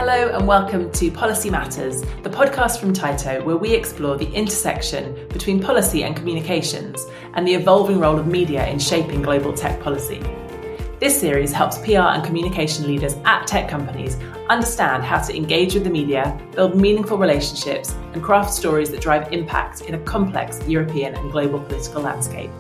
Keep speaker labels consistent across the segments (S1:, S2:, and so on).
S1: Hello and welcome to Policy Matters, the podcast from Tyto, where we explore the intersection between policy and communications and the evolving role of media in shaping global tech policy. This series helps PR and communication leaders at tech companies understand how to engage with the media, build meaningful relationships, and craft stories that drive impact in a complex European and global political landscape.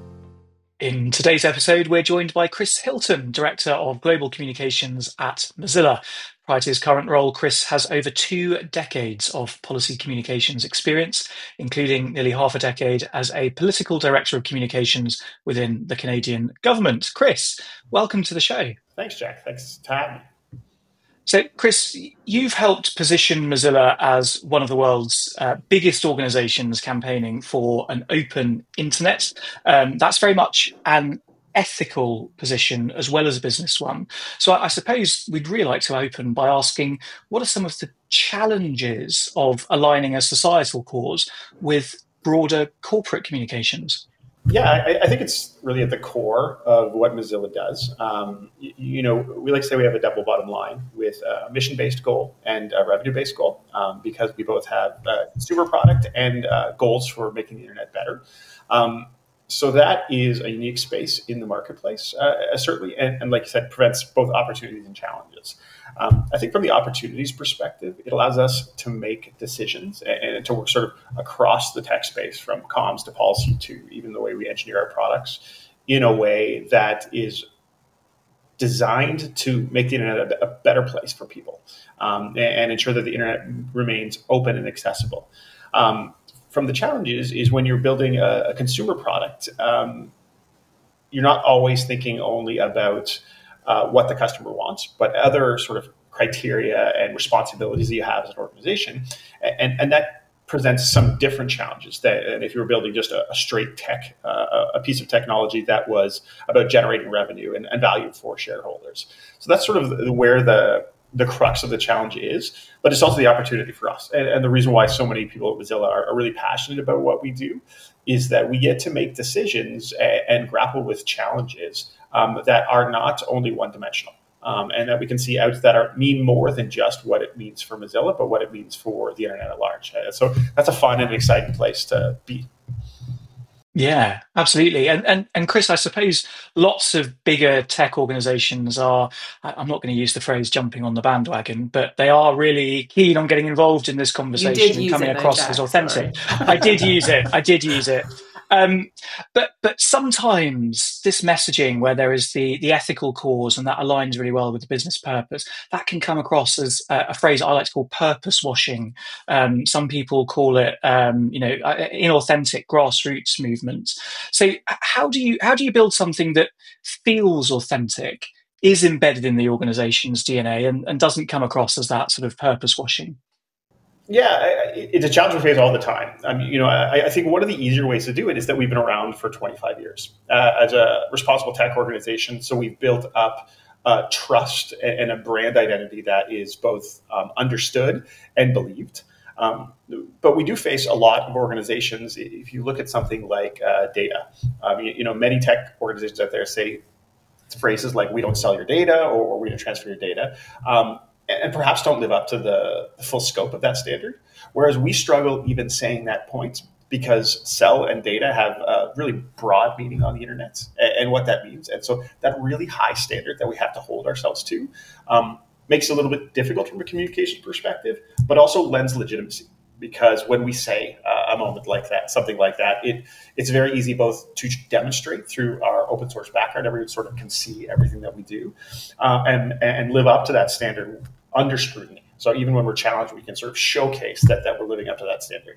S2: In today's episode, we're joined by Chris Hilton, Director of Global Communications at Mozilla. Prior to his current role, Chris has over 2 decades of policy communications experience, including nearly half a decade as a political director of communications within the Canadian government. Chris, welcome to the show.
S3: Thanks, Jack. Thanks to have me.
S2: So, Chris, you've helped position Mozilla as one of the world's biggest organizations campaigning for an open internet. That's very much an ethical position as well as a business one. So I suppose we'd really like to open by asking, what are some of the challenges of aligning a societal cause with broader corporate communications?
S3: Yeah, I think it's really at the core of what Mozilla does. We like to say we have a double bottom line with a mission-based goal and a revenue-based goal because we both have a consumer product and goals for making the internet better. So that is a unique space in the marketplace, certainly, and like you said, presents both opportunities and challenges. I think from the opportunities perspective, it allows us to make decisions and to work sort of across the tech space, from comms to policy to even the way we engineer our products, in a way that is designed to make the internet a better place for people and ensure that the internet remains open and accessible. From the challenges is when you're building a consumer product, you're not always thinking only about what the customer wants, but other sort of criteria and responsibilities that you have as an organization. And that presents some different challenges than if you were building just a straight tech, a piece of technology that was about generating revenue and value for shareholders. So that's sort of where the crux of the challenge is, but it's also the opportunity for us. And the reason why so many people at Mozilla are really passionate about what we do is that we get to make decisions and grapple with challenges that are not only one-dimensional, and that we can see out that mean more than just what it means for Mozilla, but what it means for the internet at large. So that's a fun and exciting place to be.
S2: Yeah, absolutely. And Chris, I suppose lots of bigger tech organizations are, I'm not going to use the phrase jumping on the bandwagon, but they are really keen on getting involved in this conversation and coming across as authentic. I did use it. But sometimes this messaging where there is the ethical cause and that aligns really well with the business purpose, that can come across as a phrase I like to call purpose washing. Some people call it, inauthentic grassroots movements. So how do you build something that feels authentic, is embedded in the organization's DNA and doesn't come across as that sort of purpose washing?
S3: Yeah, it's a challenge we face all the time. I think one of the easier ways to do it is that we've been around for 25 years as a responsible tech organization. So we've built up trust and a brand identity that is both understood and believed. But we do face a lot of organizations. If you look at something like data, many tech organizations out there say phrases like, we don't sell your data, or we don't transfer your data. And perhaps don't live up to the full scope of that standard. Whereas we struggle even saying that point because sell and data have a really broad meaning on the internet and what that means. And so that really high standard that we have to hold ourselves to makes it a little bit difficult from a communication perspective, but also lends legitimacy. Because when we say a moment like that, something like that, it's very easy both to demonstrate through our open source background, everyone sort of can see everything that we do, and live up to that standard under scrutiny. So even when we're challenged, we can sort of showcase that we're living up to that standard.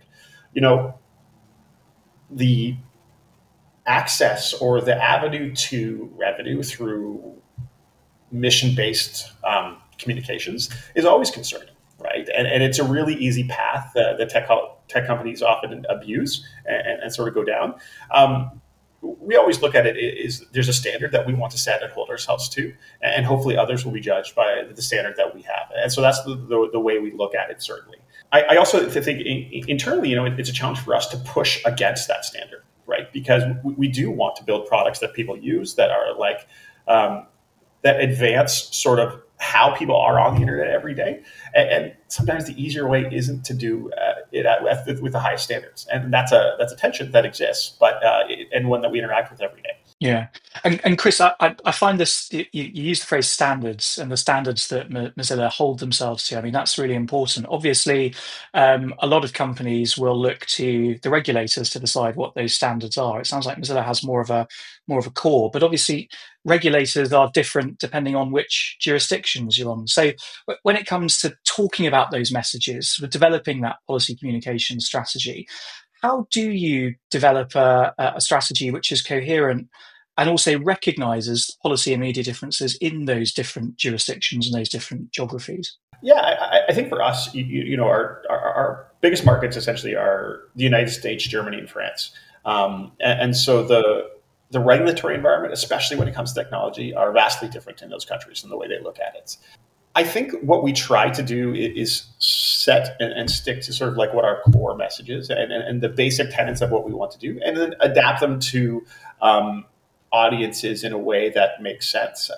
S3: The access or the avenue to revenue through mission-based communications is always concerning. Right. And it's a really easy path that tech companies often abuse and sort of go down. We always look at it is there's a standard that we want to set and hold ourselves to, and hopefully others will be judged by the standard that we have. And so that's the way we look at it, certainly. I also think internally, it's a challenge for us to push against that standard, right? Because we do want to build products that people use that are like that advance sort of how people are on the internet every day. And sometimes the easier way isn't to do it with the highest standards. And that's a tension that exists, but and one that we interact with every day.
S2: Yeah, and Chris, I find this. You use the phrase standards and the standards that Mozilla hold themselves to. I mean, that's really important. Obviously, a lot of companies will look to the regulators to decide what those standards are. It sounds like Mozilla has more of a core, but obviously, regulators are different depending on which jurisdictions you're on. So, when it comes to talking about those messages, sort of developing that policy communication strategy, how do you develop a strategy which is coherent and also recognizes policy and media differences in those different jurisdictions and those different geographies?
S3: Yeah, I think for us, our biggest markets essentially are the United States, Germany, and France. And so the regulatory environment, especially when it comes to technology, are vastly different in those countries and the way they look at it. I think what we try to do is set and stick to sort of like what our core message is and the basic tenets of what we want to do, and then adapt them to audiences in a way that makes sense.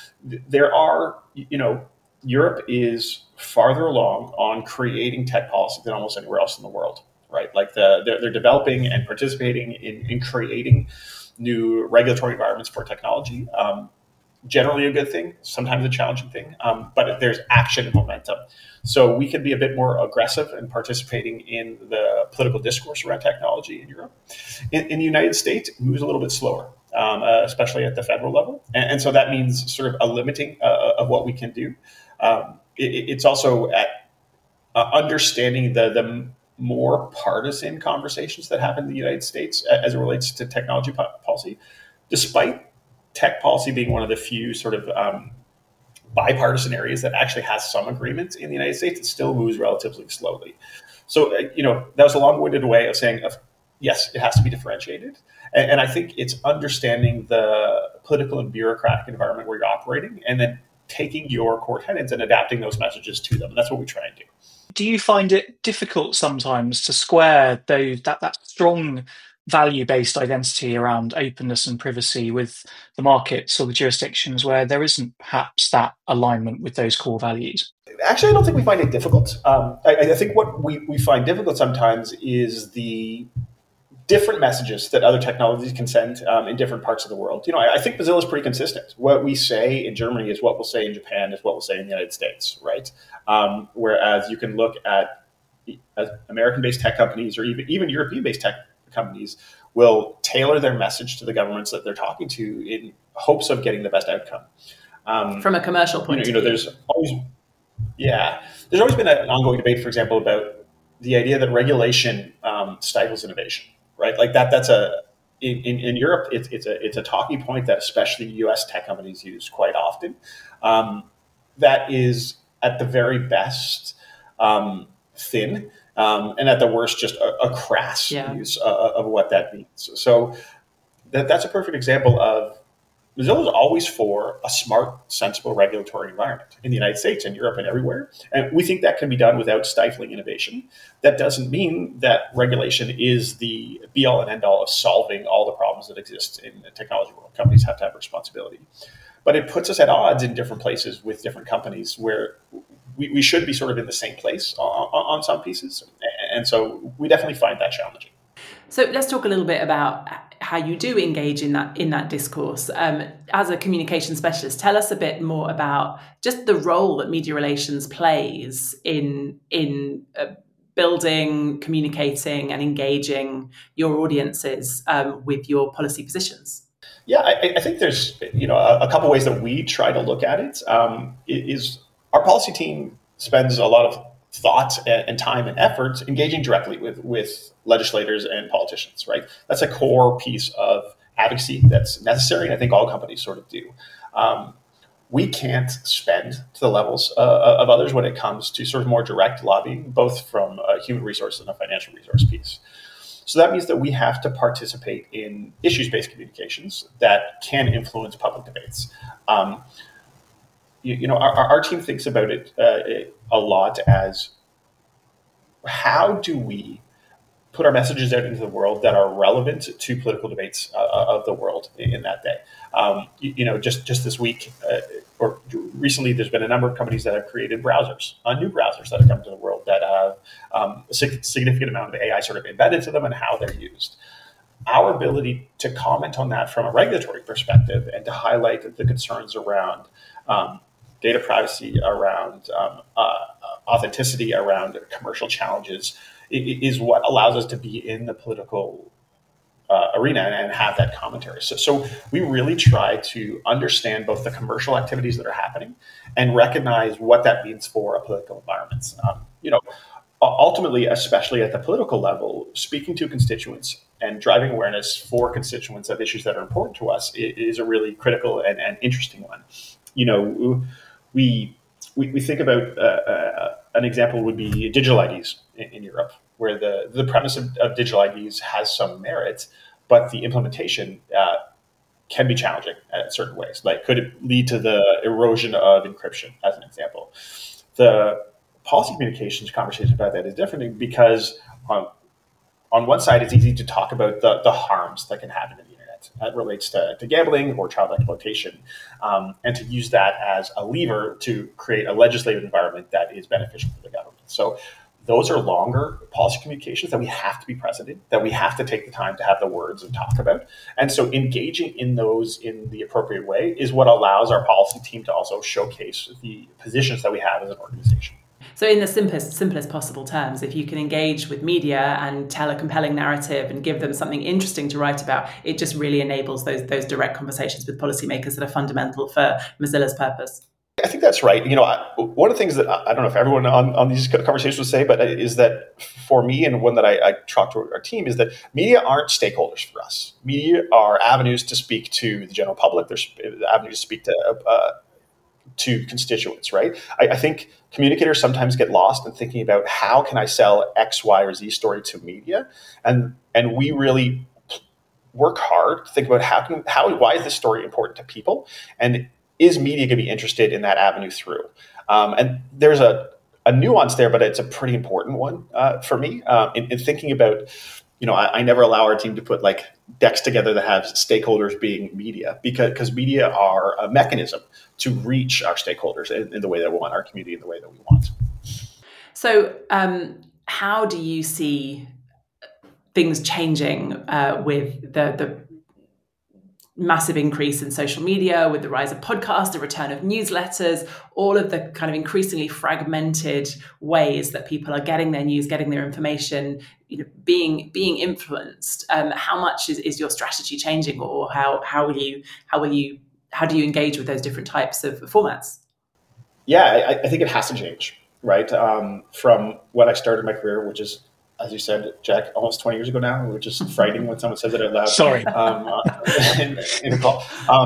S3: Europe is farther along on creating tech policy than almost anywhere else in the world, right? Like they're developing and participating in creating new regulatory environments for technology. Generally a good thing, sometimes a challenging thing, but there's action and momentum. So we can be a bit more aggressive in participating in the political discourse around technology in Europe. In the United States, it moves a little bit slower, especially at the federal level. And so that means sort of a limiting of what we can do. It's also at understanding the more partisan conversations that happen in the United States as it relates to technology policy, despite tech policy being one of the few sort of bipartisan areas that actually has some agreement in the United States. It still moves relatively slowly. So, that was a long-winded way of saying, yes, it has to be differentiated. And I think it's understanding the political and bureaucratic environment where you're operating and then taking your core tenets and adapting those messages to them. And that's what we try and do.
S2: Do you find it difficult sometimes to square that strong value-based identity around openness and privacy with the markets or the jurisdictions where there isn't perhaps that alignment with those core values?
S3: Actually, I don't think we find it difficult. I think what we find difficult sometimes is the different messages that other technologies can send in different parts of the world. I think Mozilla is pretty consistent. What we say in Germany is what we'll say in Japan, is what we'll say in the United States, right? Whereas you can look at American-based tech companies or even European-based tech companies will tailor their message to the governments that they're talking to in hopes of getting the best outcome.
S1: From a commercial point of view.
S3: There's always been an ongoing debate, for example, about the idea that regulation stifles innovation, right? Like that's in Europe, it's a talking point that especially U.S. tech companies use quite often. That is at the very best thin. And at the worst, just a crass use of what that means. So that's a perfect example of Mozilla is always for a smart, sensible regulatory environment in the United States and Europe and everywhere. And we think that can be done without stifling innovation. That doesn't mean that regulation is the be-all and end-all of solving all the problems that exist in the technology world. Companies have to have responsibility. But it puts us at odds in different places with different companies where we should be sort of in the same place on some pieces. And so we definitely find that challenging.
S1: So let's talk a little bit about how you do engage in that discourse. As a communication specialist, tell us a bit more about just the role that media relations plays in building, communicating and engaging your audiences with your policy positions.
S3: Yeah, I think there's a couple ways that we try to look at it. Is our policy team spends a lot of thought and time and effort engaging directly with legislators and politicians, right? That's a core piece of advocacy that's necessary, and I think all companies sort of do. We can't spend to the levels of others when it comes to sort of more direct lobbying, both from a human resource and a financial resource piece. So that means that we have to participate in issues-based communications that can influence public debates. Our team thinks about it a lot as how do we put our messages out into the world that are relevant to political debates of the world in that day. Just this week or recently, there's been a number of companies that have created browsers, new browsers that have come to the world that have a significant amount of AI sort of embedded to them and how they're used. Our ability to comment on that from a regulatory perspective and to highlight the concerns around data privacy, around authenticity, around commercial challenges is what allows us to be in the political arena and have that commentary. So we really try to understand both the commercial activities that are happening and recognize what that means for a political environment. Ultimately, especially at the political level, speaking to constituents and driving awareness for constituents of issues that are important to us is a really critical and interesting one. We think about an example would be digital IDs in Europe, where the premise of digital IDs has some merit, but the implementation can be challenging in certain ways. Like, could it lead to the erosion of encryption, as an example? The policy communications conversation about that is different because on one side, it's easy to talk about the harms that can happen in the internet. That relates to gambling or child exploitation, and to use that as a lever to create a legislative environment that is beneficial for the government. So those are longer policy communications that we have to be present in, that we have to take the time to have the words and talk about. And so engaging in those in the appropriate way is what allows our policy team to also showcase the positions that we have as an organization.
S1: So in the simplest possible terms, if you can engage with media and tell a compelling narrative and give them something interesting to write about, it just really enables those direct conversations with policymakers that are fundamental for Mozilla's purpose.
S3: I think that's right. One of the things that I don't know if everyone on these conversations would say, but is that for me, and one that I talk to our team, is that media aren't stakeholders for us. Media are avenues to speak to the general public. There's avenues to speak to constituents, right? I think communicators sometimes get lost in thinking about how can I sell X, Y, or Z story to media, and we really work hard to think about why is this story important to people, and is media going to be interested in that avenue through? And there's a nuance there, but it's a pretty important one for me in thinking about. I never allow our team to put like decks together that have stakeholders being media, because media are a mechanism to reach our stakeholders in the way that we want, our community in the way that we want.
S1: So how do you see things changing with the massive increase in social media, with the rise of podcasts, the return of newsletters, all of the kind of increasingly fragmented ways that people are getting their news, getting their information, being influenced? How much is your strategy changing, or how do you engage with those different types of formats?
S3: Yeah, I think it has to change, right? From when I started my career, which is, as you said, Jack, almost 20 years ago now, which is frightening when someone says it out loud.
S2: Sorry.
S3: In a call.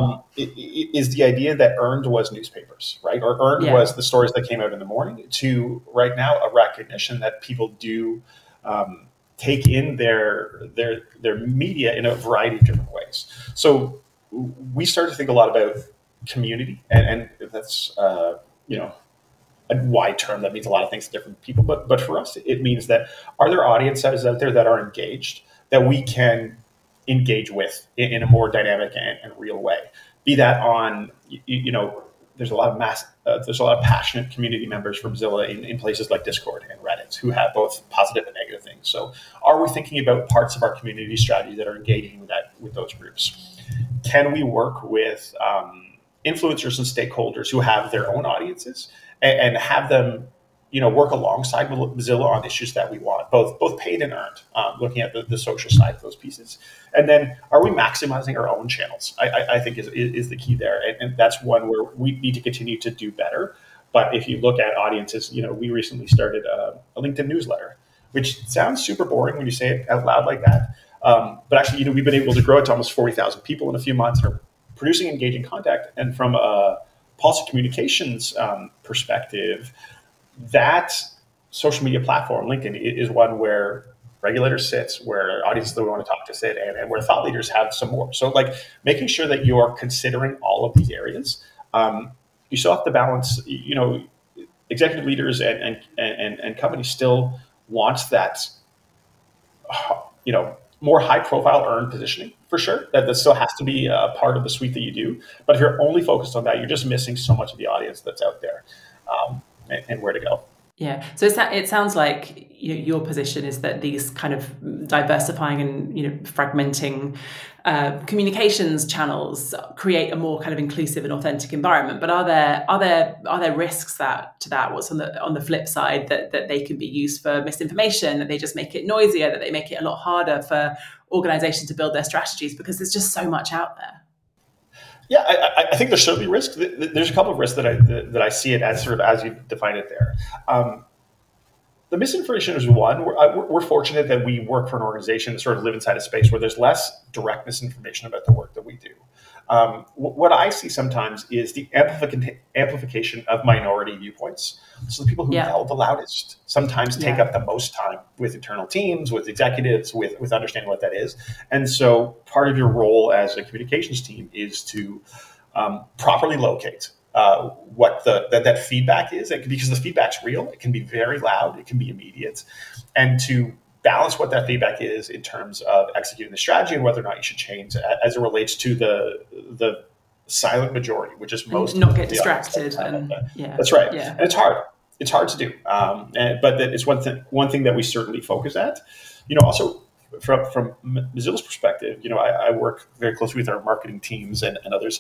S3: Is the idea that earned was newspapers, right? Or earned was the stories that came out in the morning, to right now a recognition that people do take in their media in a variety of different ways. So we started to think a lot about community, and that's, a wide term that means a lot of things to different people, but for us, it means that are there audiences out there that are engaged, that we can engage with in a more dynamic and real way? Be that on, there's a lot of passionate community members from Mozilla in places like Discord and Reddit who have both positive and negative things. So are we thinking about parts of our community strategy that are engaging with those groups? Can we work with influencers and stakeholders who have their own audiences and have them, work alongside Mozilla on issues that we want, both paid and earned, looking at the social side of those pieces. And then are we maximizing our own channels? I think is the key there. And that's one where we need to continue to do better. But if you look at audiences, we recently started a LinkedIn newsletter, which sounds super boring when you say it out loud like that. But actually, we've been able to grow it to almost 40,000 people in a few months, and are producing engaging content. And from a policy communications perspective, that social media platform, LinkedIn, is one where regulators sit, where audiences that we want to talk to sit, and where thought leaders have some more. So like making sure that you're considering all of these areas. You still have to balance, executive leaders and companies still want that more high profile earned positioning for sure. That still has to be a part of the suite that you do. But if you're only focused on that, you're just missing so much of the audience that's out there, and where to go.
S1: Yeah. So it sounds like your position is that these kind of diversifying and fragmenting communications channels create a more kind of inclusive and authentic environment. But are there risks to that? What's on the flip side that they can be used for misinformation, that they just make it noisier, that they make it a lot harder for organizations to build their strategies because there's just so much out there?
S3: Yeah, I think there's certainly risk. There's a couple of risks that I see it as sort of as you define it there. The misinformation is one. We're fortunate that we work for an organization that sort of live inside a space where there's less direct misinformation about the work that we do. What I see sometimes is the amplification of minority viewpoints. So the people who yell the loudest sometimes take up the most time with internal teams, with executives, with understanding what that is. And so part of your role as a communications team is to properly locate what that feedback is, because the feedback's real. It can be very loud. It can be immediate. And to balance what that feedback is in terms of executing the strategy and whether or not you should change as it relates to the silent majority, which is most
S1: not get distracted.
S3: That's right. Yeah. And it's hard. It's hard to do. But it's one thing that we certainly focus at. Also from Mozilla's perspective, I work very closely with our marketing teams and others.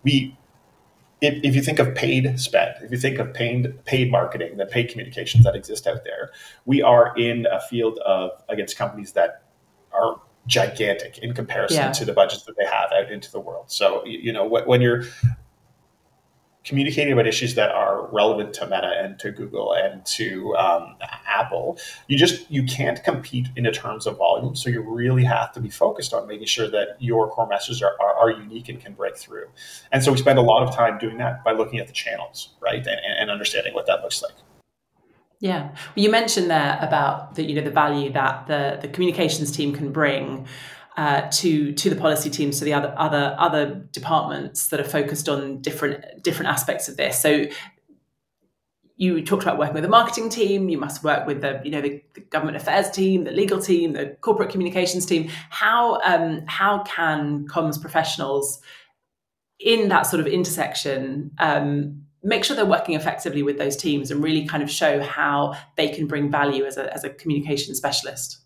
S3: If you think of paid spend, if you think of paid marketing, the paid communications that exist out there, we are in a field against companies that are gigantic in comparison to the budgets that they have out into the world. So, when you're communicating about issues that are relevant to Meta and to Google and to Apple, you can't compete in terms of volume. So you really have to be focused on making sure that your core messages are unique and can break through. And so we spend a lot of time doing that by looking at the channels, right, and understanding what that looks like.
S1: Yeah, well, you mentioned there about the value that the communications team can bring to the policy teams, to the other departments that are focused on different aspects of this. So you talked about working with the marketing team. You must work with the government affairs team, the legal team, the corporate communications team. How can comms professionals in that sort of intersection make sure they're working effectively with those teams and really kind of show how they can bring value as a communication specialist?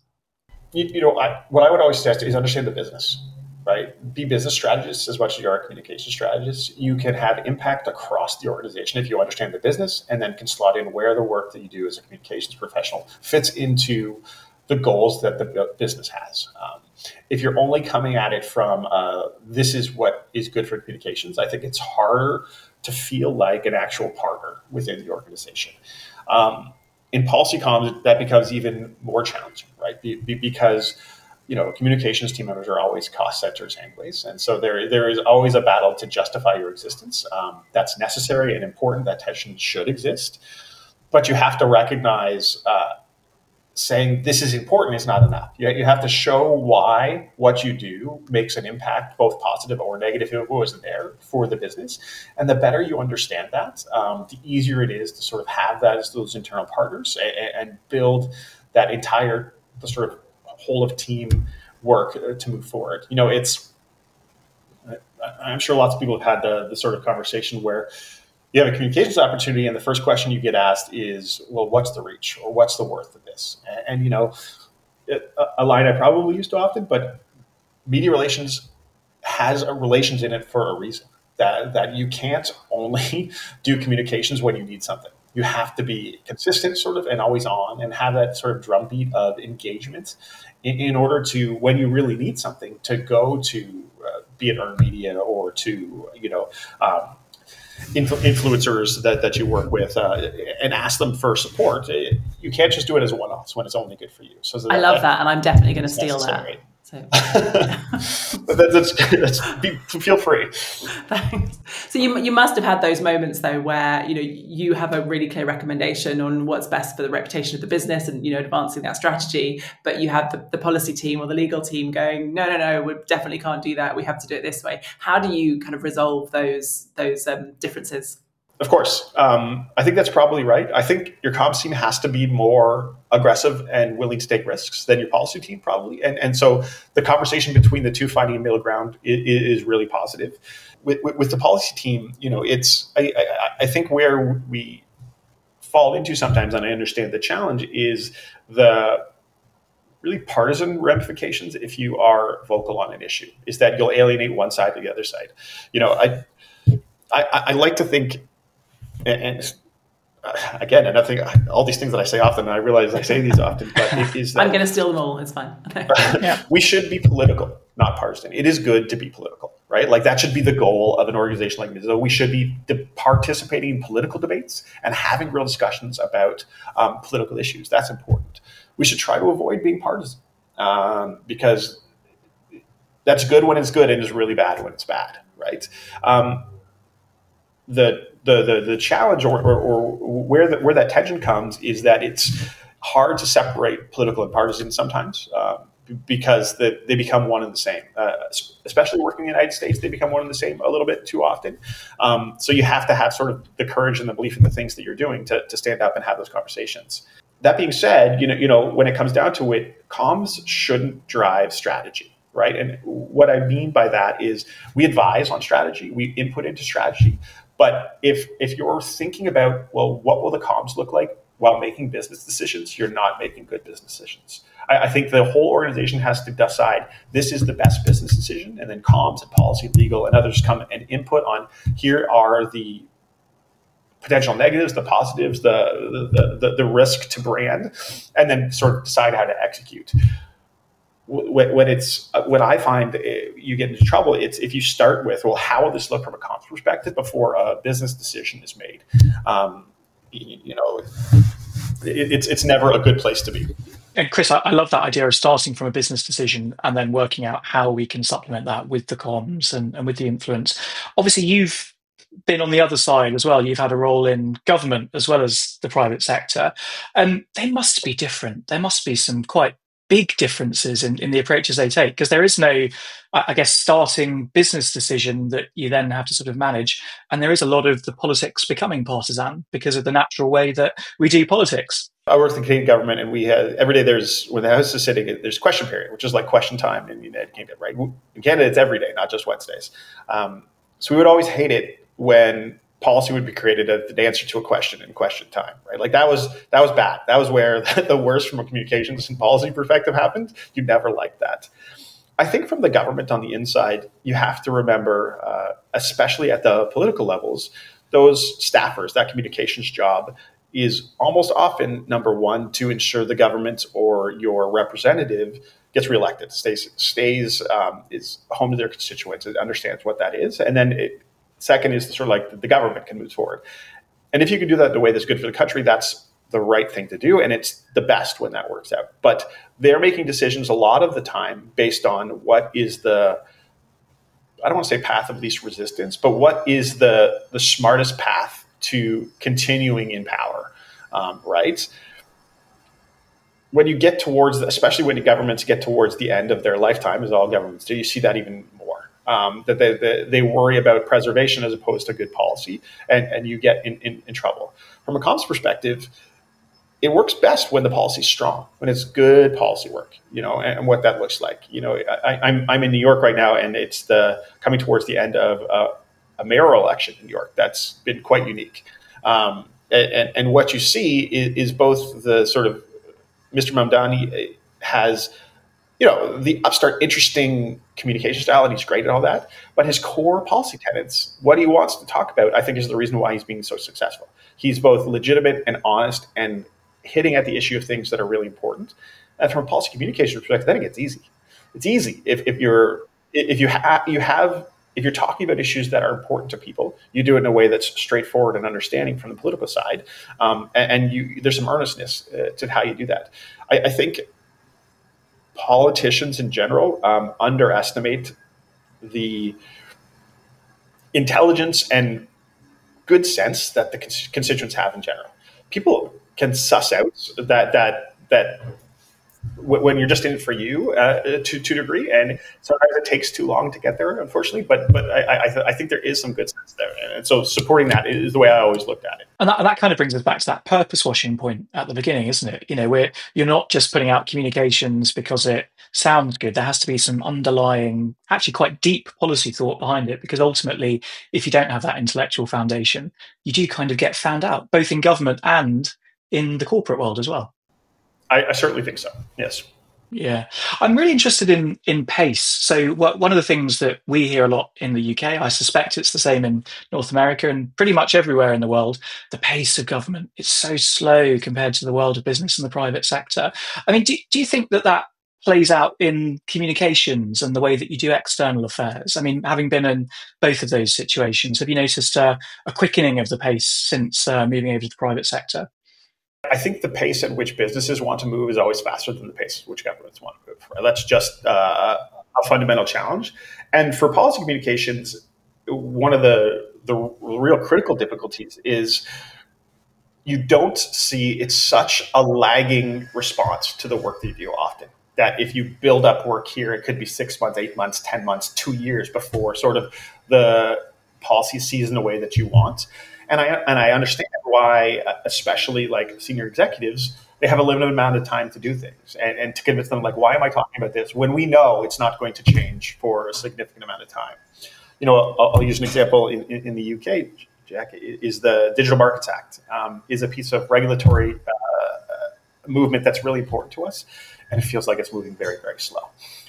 S3: What I would always suggest is understand the business, right? Be business strategists as much as you are communication strategists. You can have impact across the organization if you understand the business and then can slot in where the work that you do as a communications professional fits into the goals that the business has. If you're only coming at it from this is what is good for communications, I think it's harder to feel like an actual partner within the organization. In policy comms, that becomes even more challenging, right? Because communications team members are always cost centers anyways, and so there is always a battle to justify your existence. That's necessary and important. That tension should exist, but you have to recognize saying this is important is not enough. You have to show why what you do makes an impact, both positive or negative, if it wasn't there for the business. And the better you understand that, the easier it is to sort of have that as those internal partners and build that the sort of whole of team work to move forward. I'm sure lots of people have had the sort of conversation where you have a communications opportunity and the first question you get asked is, well, what's the reach or what's the worth of this? And a line I probably use too often, but media relations has a relations in it for a reason, that you can't only do communications when you need something. You have to be consistent sort of and always on and have that sort of drumbeat of engagement in order to, when you really need something, to go to be it earned media or to, influencers that you work with and ask them for support. You can't just do it as one-offs when it's only good for you. So
S1: I love that, and I'm definitely going to steal that. So
S3: feel free.
S1: Thanks. So you must have had those moments though where you have a really clear recommendation on what's best for the reputation of the business and advancing that strategy, but you have the policy team or the legal team going, no, we definitely can't do that. We have to do it this way. How do you kind of resolve those differences?
S3: Of course. I think that's probably right. I think your comms team has to be more aggressive and willing to take risks than your policy team, probably. And so the conversation between the two, finding a middle ground, is really positive. With the policy team, I think where we fall into sometimes, and I understand the challenge, is the really partisan ramifications if you are vocal on an issue, is that you'll alienate one side to the other side. I like to think, and again, and I think all these things that I say often, and I realize I say these often, but it is that
S1: I'm going to steal them all. It's fine.
S3: Yeah. We should be political, not partisan. It is good to be political, right? Like that should be the goal of an organization like Mozilla. We should be participating in political debates and having real discussions about political issues. That's important. We should try to avoid being partisan because that's good when it's good and is really bad when it's bad, right? The challenge or where that tension comes is that it's hard to separate political and partisan sometimes because they become one and the same. Especially working in the United States, they become one and the same a little bit too often. So you have to have sort of the courage and the belief in the things that you're doing to stand up and have those conversations. That being said, when it comes down to it, comms shouldn't drive strategy. Right. And what I mean by that is we advise on strategy, we input into strategy. But if you're thinking about, well, what will the comms look like while making business decisions, you're not making good business decisions. I think the whole organization has to decide this is the best business decision, and then comms and policy, legal, and others come and input on here are the potential negatives, the positives, the risk to brand, and then sort of decide how to execute. When I find you get into trouble, it's if you start with, well, how will this look from a comms perspective before a business decision is made? It's never a good place to be.
S2: And Chris, I love that idea of starting from a business decision and then working out how we can supplement that with the comms and with the influence. Obviously, you've been on the other side as well. You've had a role in government as well as the private sector. And they must be different. There must be some quite big differences in the approaches they take, because there is no, I guess, starting business decision that you then have to sort of manage. And there is a lot of the politics becoming partisan because of the natural way that we do politics.
S3: I worked in Canadian government, and we had every day when the House is sitting, there's question period, which is like question time in the United Kingdom, right? In Canada, it's every day, not just Wednesdays. So we would always hate it when policy would be created as the answer to a question in question time, right? Like that was bad. That was where the worst from a communications and policy perspective happened. You never liked that. I think from the government on the inside, you have to remember, especially at the political levels, those staffers, that communications job is almost often, number one, to ensure the government or your representative gets reelected, stays is home to their constituents, it understands what that is. And then second is sort of like the government can move forward. And if you can do that in a way that's good for the country, that's the right thing to do. And it's the best when that works out. But they're making decisions a lot of the time based on what is I don't want to say path of least resistance, but what is the smartest path to continuing in power, right? When you get towards, especially when the governments get towards the end of their lifetime, as all governments do, you see that even more. That they worry about preservation as opposed to good policy, and you get in trouble. From a comms perspective, it works best when the policy is strong, when it's good policy work, and what that looks like. I'm in New York right now, and it's coming towards the end of a mayoral election in New York. That's been quite unique. And what you see is both the sort of Mr. Mamdani has, the upstart, interesting communication style, and he's great at all that. But his core policy tenets, what he wants to talk about, I think is the reason why he's being so successful. He's both legitimate and honest and hitting at the issue of things that are really important. And from a policy communication perspective, I think it's easy. It's easy if you're talking about issues that are important to people, you do it in a way that's straightforward and understanding from the political side, and there's some earnestness to how you do that. I think politicians in general underestimate the intelligence and good sense that the constituents have in general. People can suss out that when you're just in it for you to a degree, and sometimes it takes too long to get there, unfortunately. But I think there is some good sense there, and so supporting that is the way I always looked at it.
S2: And that kind of brings us back to that purpose washing point at the beginning, isn't it? Where you're not just putting out communications because it sounds good. There has to be some underlying, actually quite deep policy thought behind it, because ultimately, if you don't have that intellectual foundation, you do kind of get found out, both in government and in the corporate world as well.
S3: I certainly think so, yes.
S2: Yeah, I'm really interested in pace. So one of the things that we hear a lot in the UK, I suspect it's the same in North America and pretty much everywhere in the world, the pace of government is so slow compared to the world of business and the private sector. I mean, do you think that plays out in communications and the way that you do external affairs? I mean, having been in both of those situations, have you noticed a quickening of the pace since moving over to the private sector?
S3: I think the pace at which businesses want to move is always faster than the pace at which governments want to move. Right? That's just a fundamental challenge. And for policy communications, one of the real critical difficulties is you don't see it's such a lagging response to the work that you do often. That if you build up work here, it could be 6 months, 8 months, 10 months, 2 years before sort of the policy sees in the way that you want. And I understand why, especially like senior executives, they have a limited amount of time to do things and to convince them, like, why am I talking about this when we know it's not going to change for a significant amount of time? I'll use an example in the UK, Jack, is the Digital Markets Act, is a piece of regulatory movement that's really important to us. And it feels like it's moving very, very slow.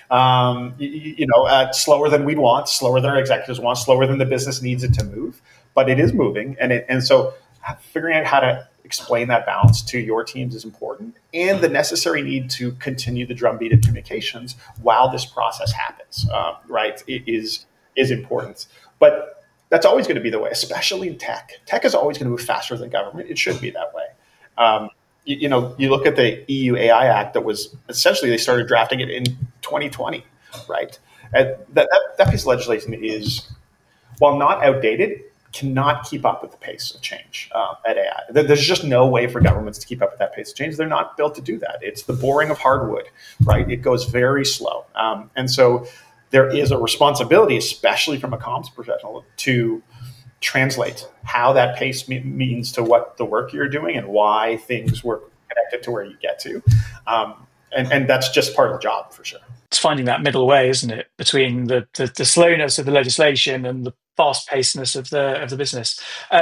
S3: Slower than we'd want, slower than our executives want, slower than the business needs it to move. But it is moving, and so figuring out how to explain that balance to your teams is important, and the necessary need to continue the drumbeat of communications while this process happens, right, is important. But that's always going to be the way, especially in tech. Tech is always going to move faster than government. It should be that way. You look at the EU AI Act that was essentially, they started drafting it in 2020, right? And that piece of legislation is, while not outdated, cannot keep up with the pace of change at AI. There's just no way for governments to keep up with that pace of change. They're not built to do that. It's the boring of hardwood, right? It goes very slow. And so there is a responsibility, especially from a comms professional, to translate how that pace means to what the work you're doing and why things were connected to where you get to. And that's just part of the job, for sure.
S2: It's finding that middle way, isn't it, between the slowness of the legislation and the fast-pacedness of the business.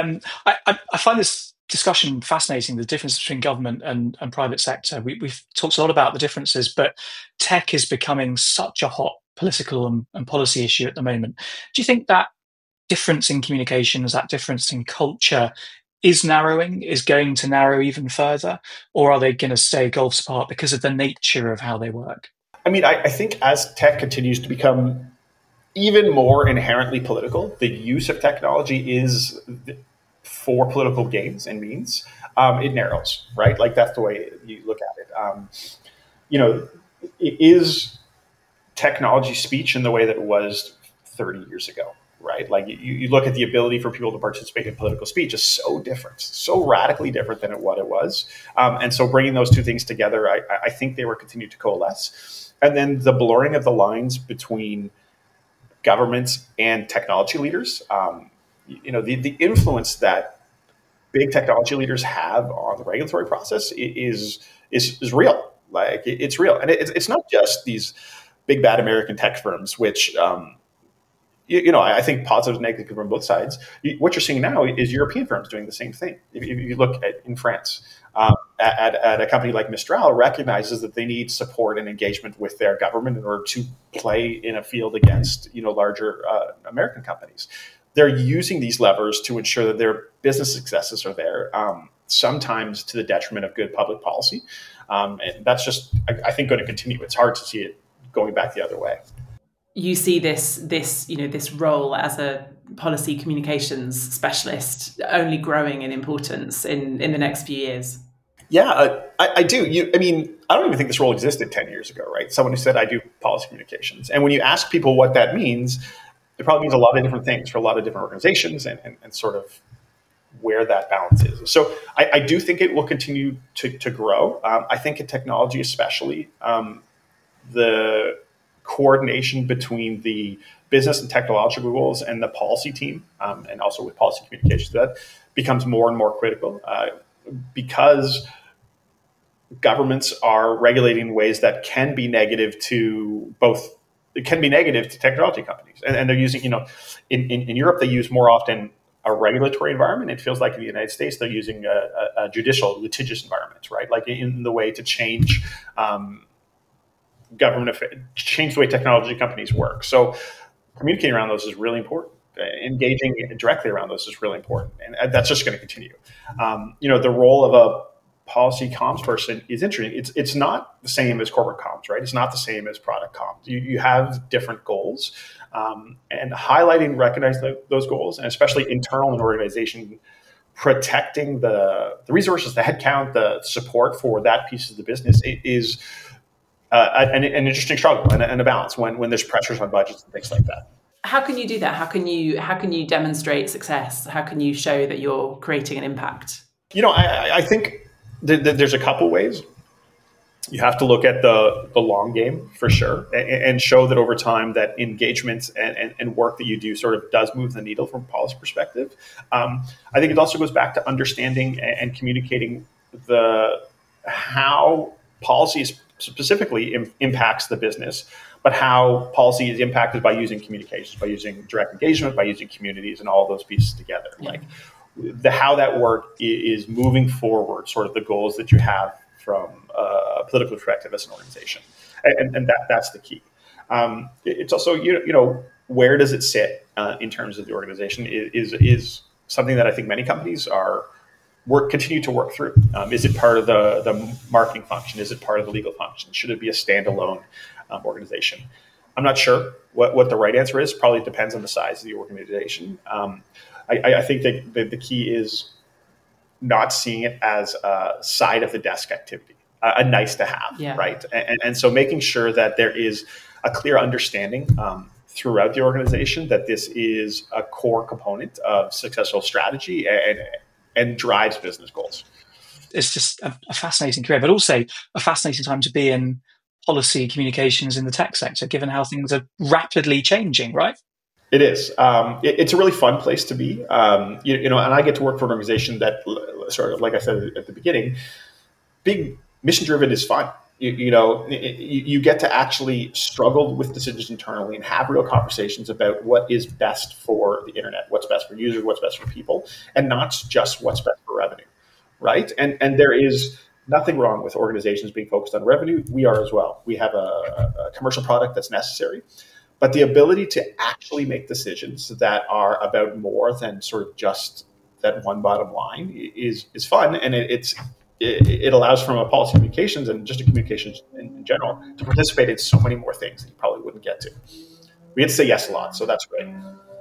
S2: I find this discussion fascinating, the difference between government and private sector. We've talked a lot about the differences, but tech is becoming such a hot political and policy issue at the moment. Do you think that difference in communications, that difference in culture is going to narrow even further? Or are they going to stay gulfs apart because of the nature of how they work?
S3: I mean, I think as tech continues to become even more inherently political, the use of technology is for political gains and means. It narrows, right? Like that's the way you look at it. Is technology speech in the way that it was 30 years ago, right? Like you look at the ability for people to participate in political speech is so different, so radically different than what it was. And so bringing those two things together, I think they will continue to coalesce. And then the blurring of the lines between governments and technology leaders, the influence that big technology leaders have on the regulatory process is real. Like it's real, and it's not just these big bad American tech firms, which I think positives and negatives from both sides. What you're seeing now is European firms doing the same thing. If you look in France, at a company like Mistral recognizes that they need support and engagement with their government in order to play in a field against larger American companies. They're using these levers to ensure that their business successes are there, sometimes to the detriment of good public policy. And that's just, I think, going to continue. It's hard to see it going back the other way.
S1: You see this role as a policy communications specialist only growing in importance in the next few years?
S3: Yeah, I do. I don't even think this role existed 10 years ago, right? Someone who said, I do policy communications. And when you ask people what that means, it probably means a lot of different things for a lot of different organizations and sort of where that balance is. So I do think it will continue to grow. I think in technology especially, the coordination between the business and technological goals and the policy team, and also with policy communications, that becomes more and more critical because governments are regulating in ways that can be negative to both. It can be negative to technology companies, and they're using, in Europe they use more often a regulatory environment. It feels like in the United States they're using a judicial, litigious environment, right? Like in the way to change change the way technology companies work. So communicating around those is really important. Engaging directly around those is really important, and that's just going to continue. The role of a policy comms person is interesting. It's not the same as corporate comms, right? It's not the same as product comms. You have different goals, and highlighting, recognizing those goals, and especially internal in organization, protecting the resources, the headcount, the support for that piece of the business is an interesting struggle and a balance when there's pressures on budgets and things like that.
S1: How can you do that? How can you demonstrate success? How can you show that you're creating an impact?
S3: I think there's a couple ways. You have to look at the long game for sure, and show that over time that engagement and work that you do sort of does move the needle from a policy perspective. I think it also goes back to understanding and communicating how policy specifically impacts the business, but how policy is impacted by using communications, by using direct engagement, by using communities, and all those pieces together. Yeah. Like how that work is moving forward, sort of the goals that you have from a political perspective as an organization, and that's the key. It's also where does it sit in terms of the organization is something that I think many companies continue to work through. Is it part of the marketing function? Is it part of the legal function? Should it be a standalone organization? I'm not sure what the right answer is. Probably depends on the size of the organization. I think that the key is not seeing it as a side of the desk activity, a nice to have, yeah. Right? And so making sure that there is a clear understanding throughout the organization that this is a core component of successful strategy and drives business goals.
S2: It's just a fascinating career, but also a fascinating time to be in policy communications in the tech sector, given how things are rapidly changing, right?
S3: It is. It's a really fun place to be. And I get to work for an organization that, sort of like I said at the beginning, big mission-driven is fun. You get to actually struggle with decisions internally and have real conversations about what is best for the internet, what's best for users, what's best for people, and not just what's best for revenue, right? And there is nothing wrong with organizations being focused on revenue. We are as well. We have a commercial product that's necessary, but the ability to actually make decisions that are about more than sort of just that one bottom line is fun, and it allows from a policy communications and just a communications in general to participate in so many more things that you probably wouldn't get to. We get to say yes a lot, so that's great.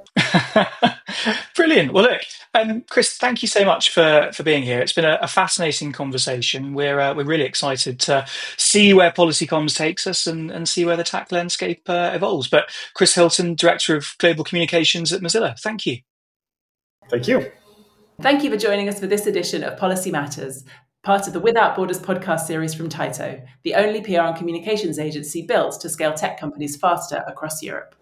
S2: Brilliant. Well, look, Chris, thank you so much for being here. It's been a fascinating conversation. We're really excited to see where policy comms takes us and see where the tech landscape evolves. But Chris Hilton, Director of Global Communications at Mozilla, thank you.
S3: Thank you.
S1: Thank you for joining us for this edition of Policy Matters, part of the Without Borders podcast series from Tyto, the only PR and communications agency built to scale tech companies faster across Europe.